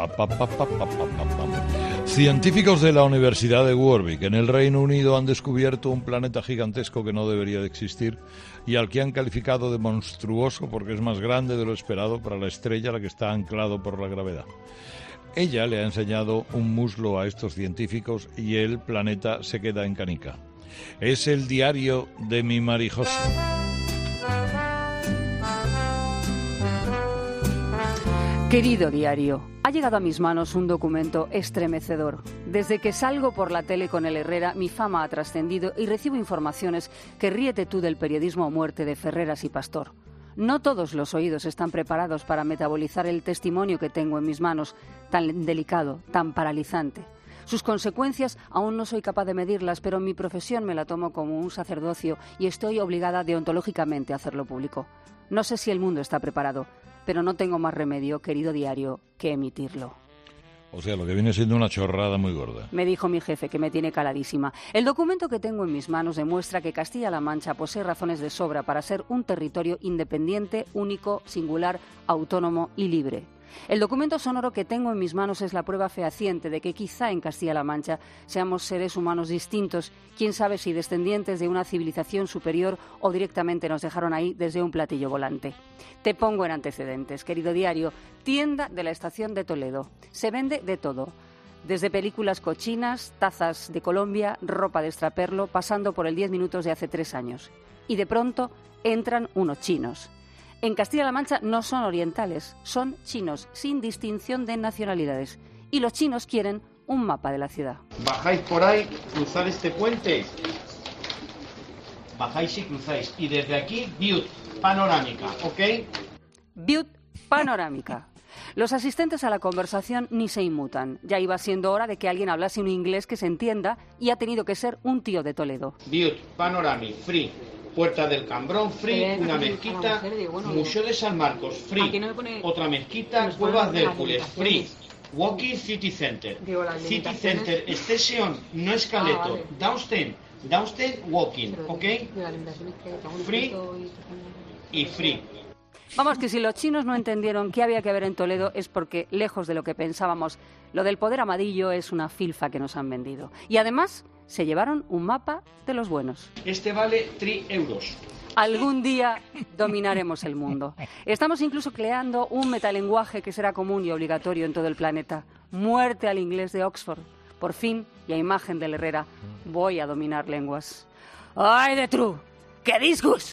Científicos de la Universidad de Warwick, en el Reino Unido, han descubierto un planeta gigantesco que no debería de existir y al que han calificado de monstruoso porque es más grande de lo esperado para la estrella a la que está anclado por la gravedad. Ella le ha enseñado un muslo a estos científicos y el planeta se queda en canica. Es el diario de mi Marijosa. Querido diario, ha llegado a mis manos un documento estremecedor. Desde que salgo por la tele con el Herrera, mi fama ha trascendido y recibo informaciones que ríete tú del periodismo a muerte de Ferreras y Pastor. No todos los oídos están preparados para metabolizar el testimonio que tengo en mis manos, tan delicado, tan paralizante. Sus consecuencias aún no soy capaz de medirlas, pero mi profesión me la tomo como un sacerdocio y estoy obligada deontológicamente a hacerlo público. No sé si el mundo está preparado, pero no tengo más remedio, querido diario, que emitirlo. O sea, lo que viene siendo una chorrada muy gorda. Me dijo mi jefe, que me tiene caladísima. El documento que tengo en mis manos demuestra que Castilla-La Mancha posee razones de sobra para ser un territorio independiente, único, singular, autónomo y libre. El documento sonoro que tengo en mis manos es la prueba fehaciente de que quizá en Castilla-La Mancha seamos seres humanos distintos, quién sabe si descendientes de una civilización superior o directamente nos dejaron ahí desde un platillo volante. Te pongo en antecedentes, querido diario, tienda de la estación de Toledo. Se vende de todo, desde películas cochinas, tazas de Colombia, ropa de extraperlo, pasando por el 10 minutos de hace 3 años. Y de pronto entran unos chinos. En Castilla-La Mancha no son orientales, son chinos, sin distinción de nacionalidades. Y los chinos quieren un mapa de la ciudad. Bajáis por ahí, cruzar este puente. Bajáis y cruzáis. Y desde aquí, view panorámica, ¿ok? View panorámica. Los asistentes a la conversación ni se inmutan. Ya iba siendo hora de que alguien hablase un inglés que se entienda y ha tenido que ser un tío de Toledo. View panoramic, free. Puerta del Cambrón, free, una mezquita, Museo de San Marcos, free, otra mezquita, Cuevas de Hércules, free, Walking City Center, City Center Station, no escaleto, Downstairs Walking, ¿ok? Free y free. Vamos, que si los chinos no entendieron qué había que ver en Toledo es porque, lejos de lo que pensábamos, lo del poder amadillo es una filfa que nos han vendido. Y además se llevaron un mapa de los buenos. Este vale 3 euros. Algún día dominaremos el mundo. Estamos incluso creando un metalenguaje que será común y obligatorio en todo el planeta. Muerte al inglés de Oxford. Por fin, y a imagen del Herrera, voy a dominar lenguas. ¡Ay de true! ¡Qué disgust!